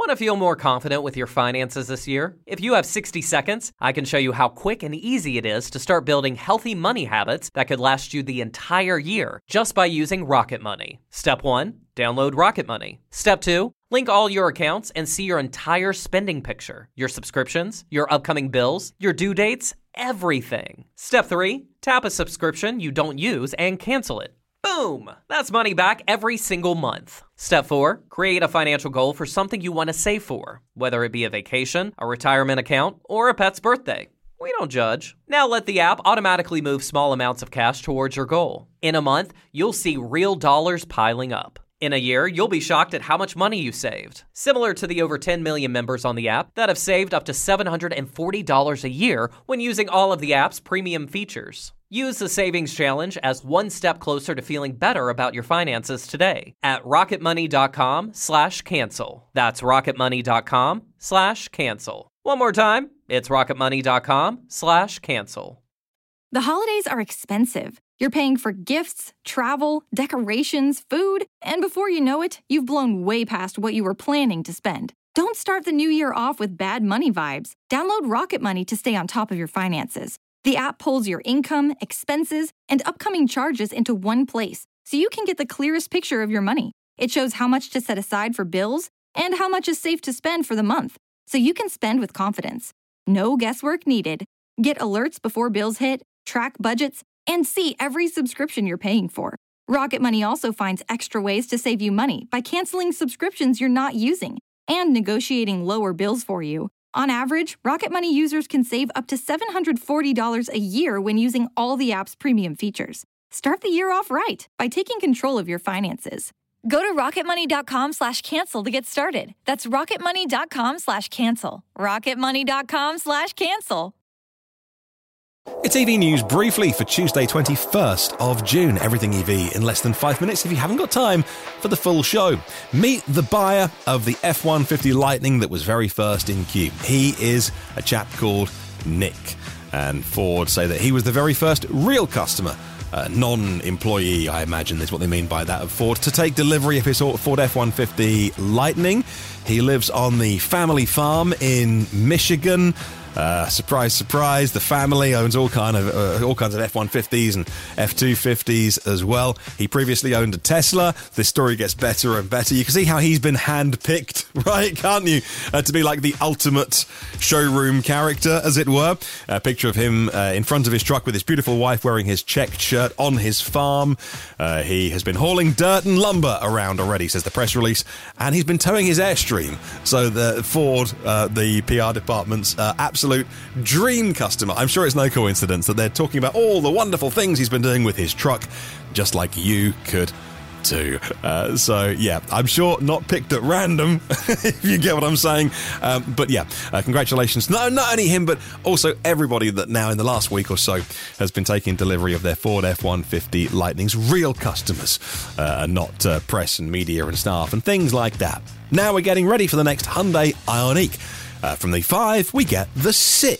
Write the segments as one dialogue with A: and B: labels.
A: Want to feel more confident with your finances this year? If you have 60 seconds, I can show you how quick and easy it is to start building healthy money habits that could last you the entire year just by using Rocket Money. Step 1, download Rocket Money. Step 2, link all your accounts and see your entire spending picture, your subscriptions, your upcoming bills, your due dates, everything. Step 3, tap a subscription you don't use and cancel it. Boom! That's money back every single month. Step 4, create a financial goal for something you want to save for, whether it be a vacation, a retirement account, or a pet's birthday. We don't judge. Now let the app automatically move small amounts of cash towards your goal. In a month, you'll see real dollars piling up. In a year, you'll be shocked at how much money you saved. Similar to the over 10 million members on the app that have saved up to $740 a year when using all of the app's premium features. Use the Savings Challenge as one step closer to feeling better about your finances today at rocketmoney.com/cancel. That's rocketmoney.com/cancel. One more time, it's rocketmoney.com/cancel.
B: The holidays are expensive. You're paying for gifts, travel, decorations, food, and before you know it, you've blown way past what you were planning to spend. Don't start the new year off with bad money vibes. Download Rocket Money to stay on top of your finances. The app pulls your income, expenses, and upcoming charges into one place, so you can get the clearest picture of your money. It shows how much to set aside for bills and how much is safe to spend for the month, so you can spend with confidence. No guesswork needed. Get alerts before bills hit, track budgets, and see every subscription you're paying for. Rocket Money also finds extra ways to save you money by canceling subscriptions you're not using and negotiating lower bills for you. On average, Rocket Money users can save up to $740 a year when using all the app's premium features. Start the year off right by taking control of your finances. Go to rocketmoney.com/cancel to get started. That's rocketmoney.com/cancel. rocketmoney.com/cancel.
C: It's EV News briefly for Tuesday 21st of June. Everything EV in less than 5 minutes if you haven't got time for the full show. Meet the buyer of the F-150 Lightning that was very first in queue. He is a chap called Nick. And Ford say that he was the very first real customer, non-employee, I imagine is what they mean by that, of Ford, to take delivery of his Ford F-150 Lightning. He lives on the family farm in Michigan. Surprise, surprise, the family owns all kinds of F-150s and F-250s as well. He previously owned a Tesla. This story gets better and better. You can see how he's been handpicked, right, can't you? To be like the ultimate showroom character, as it were. A picture of him in front of his truck with his beautiful wife wearing his checked shirt on his farm. He has been hauling dirt and lumber around already, says the press release, and he's been towing his Airstream. So the Ford, the PR department's absolute dream customer. I'm sure it's no coincidence that they're talking about all the wonderful things he's been doing with his truck, just like you could too. So yeah, I'm sure not picked at random, if you get what I'm saying. But yeah, congratulations. Not only him, but also everybody that now in the last week or so has been taking delivery of their Ford F-150 Lightnings. Real customers, not press and media and staff and things like that. Now we're getting ready for the next Hyundai Ioniq. From the 5, we get the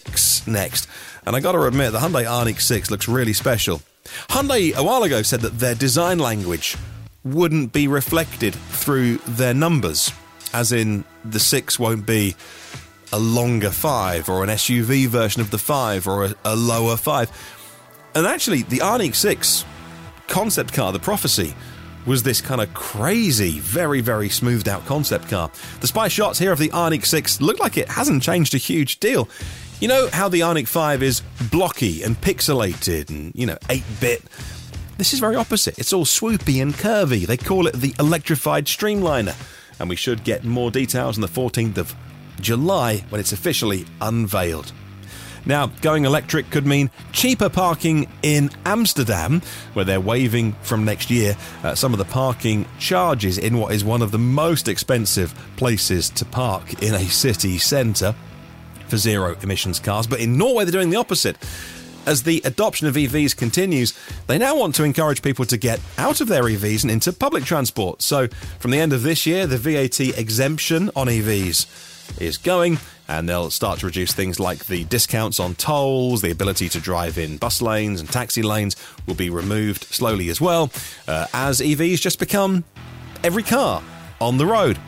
C: 6 next. And I got to admit, the Hyundai Ioniq 6 looks really special. Hyundai a while ago said that their design language wouldn't be reflected through their numbers. As in, the 6 won't be a longer 5 or an SUV version of the 5 or a lower 5. And actually, the Ioniq 6 concept car, the Prophecy, was this kind of crazy, very, very smoothed out concept car. The spy shots here of the Ioniq 6 look like it hasn't changed a huge deal. You know how the Ioniq 5 is blocky and pixelated and, 8-bit? This is very opposite. It's all swoopy and curvy. They call it the electrified streamliner. And we should get more details on the 14th of July when it's officially unveiled. Now, going electric could mean cheaper parking in Amsterdam, where they're waiving from next year some of the parking charges in what is one of the most expensive places to park in a city centre for zero-emissions cars. But in Norway, they're doing the opposite. As the adoption of EVs continues, they now want to encourage people to get out of their EVs and into public transport. So, from the end of this year, the VAT exemption on EVs is going, and they'll start to reduce things like the discounts on tolls, the ability to drive in bus lanes and taxi lanes will be removed slowly as well, as EVs just become every car on the road.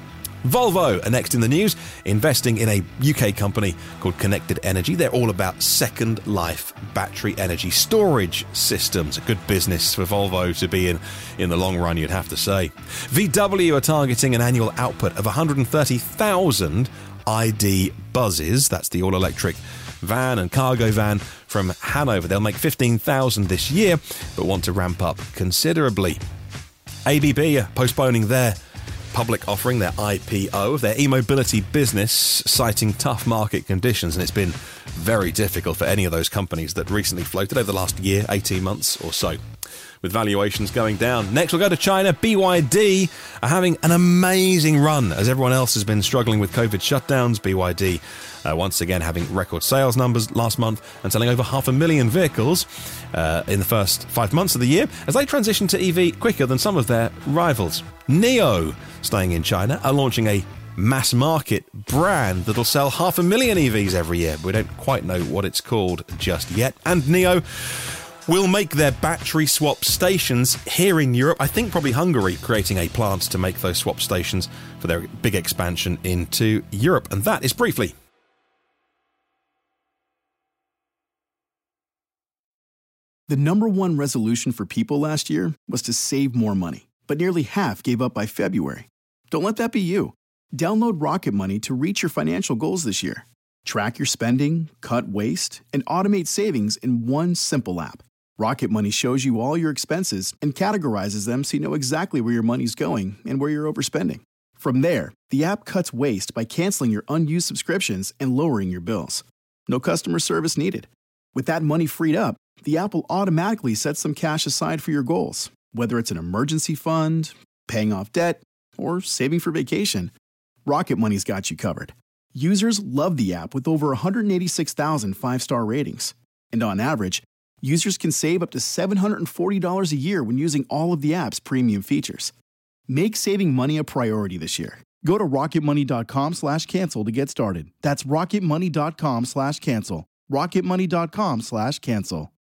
C: Volvo are next in the news, investing in a UK company called Connected Energy. They're all about second life battery energy storage systems. A good business for Volvo to be in the long run, you'd have to say. VW are targeting an annual output of 130,000 ID buses. That's the all-electric van and cargo van from Hanover. They'll make 15,000 this year, but want to ramp up considerably. ABB are postponing their public offering, their IPO of their e-mobility business, citing tough market conditions, and it's been very difficult for any of those companies that recently floated over the last year, 18 months or so, with valuations going down. Next, we'll go to China. BYD are having an amazing run as everyone else has been struggling with COVID shutdowns. BYD once again having record sales numbers last month and selling over 500,000 vehicles in the first 5 months of the year as they transition to EV quicker than some of their rivals. NIO, staying in China, are launching a mass market brand that'll sell 500,000 EVs every year. We don't quite know what it's called just yet. And NIO will make their battery swap stations here in Europe. I think probably Hungary, creating a plant to make those swap stations for their big expansion into Europe. And that is briefly.
D: The number one resolution for people last year was to save more money, but nearly half gave up by February. Don't let that be you. Download Rocket Money to reach your financial goals this year. Track your spending, cut waste, and automate savings in one simple app. Rocket Money shows you all your expenses and categorizes them so you know exactly where your money's going and where you're overspending. From there, the app cuts waste by canceling your unused subscriptions and lowering your bills. No customer service needed. With that money freed up, the app will automatically set some cash aside for your goals, whether it's an emergency fund, paying off debt, or saving for vacation. Rocket Money's got you covered. Users love the app with over 186,000 five-star ratings. And on average, users can save up to $740 a year when using all of the app's premium features. Make saving money a priority this year. Go to rocketmoney.com/cancel to get started. That's rocketmoney.com/cancel. rocketmoney.com/cancel.